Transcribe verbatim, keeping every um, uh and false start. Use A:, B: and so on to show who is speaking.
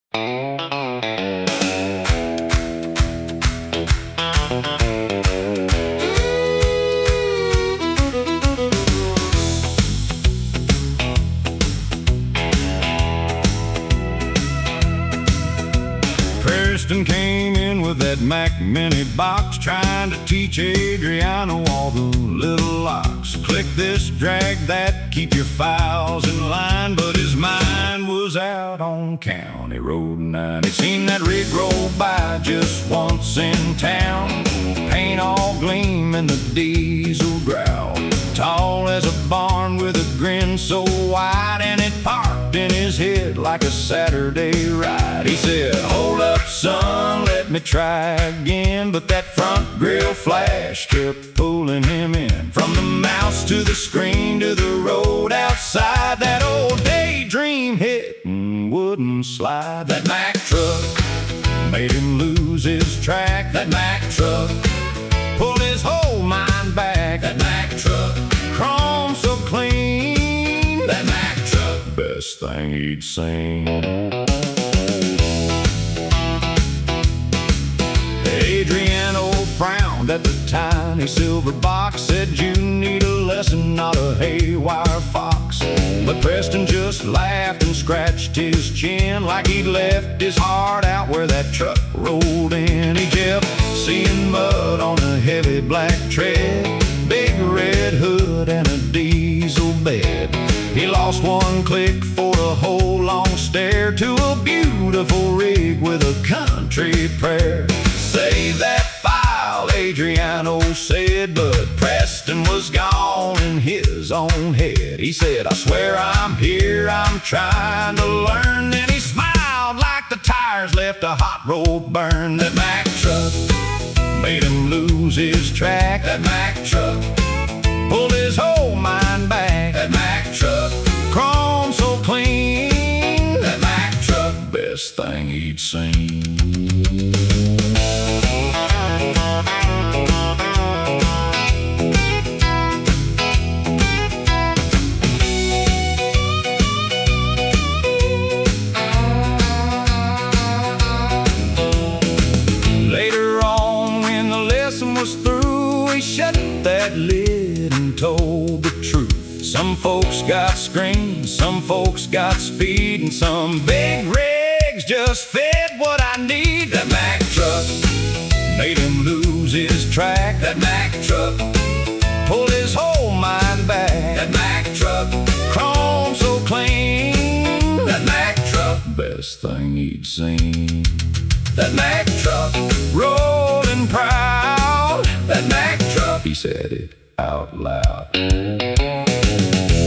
A: Preston came in with that Mac Mini box, trying to teach Adriano all the little locks. Click this, drag that, keep your files in line. But his mind was out on County Road nine. He'd seen that rig roll by just once in town, paint all gleaming, the diesel growl, tall as a barn with a grin so wide, and it parked in his head like a Saturday ride. He said, "Hold up, son, let me try again." But that front grill flash kept pulling him in. From the mouse to the screen to the road outside, that old daydream hit and wouldn't slide. That Mack truck made him lose his track. That Mack truck pulled his whole mind back. That Mack truck, chrome so clean. That Mack truck, best thing he'd seen. Adriano frowned at the tiny silver box, said, "You need a lesson, not a haywire fox." But Preston just laughed and scratched his chin like he'd left his heart out where that truck rolled in. He kept seeing mud on a heavy black tread, big red hood and a diesel bed. He lost one click for a whole long stare to a beautiful rig with a country prayer. "Save that file," Adriano said, but Preston was gone in his own head. He said, "I swear I'm here, I'm trying to learn." Then he smiled like the tires left a hot road burn. That Mack truck made him lose his track. That Mack truck pulled his whole mind back. That Mack truck, chrome so clean. That Mack truck, best thing he'd seen. Later on, when the lesson was through, he shut that lid and told the truth. Some folks got screens, some folks got speed, and some big rigs just fit what I need. That Mack truck made him lose his track. That Mack truck pulled his whole mind back. That Mack truck, chrome so clean. That Mack truck, best thing he'd seen. That Mack truck, rolling proud. That Mack truck, he said it out loud.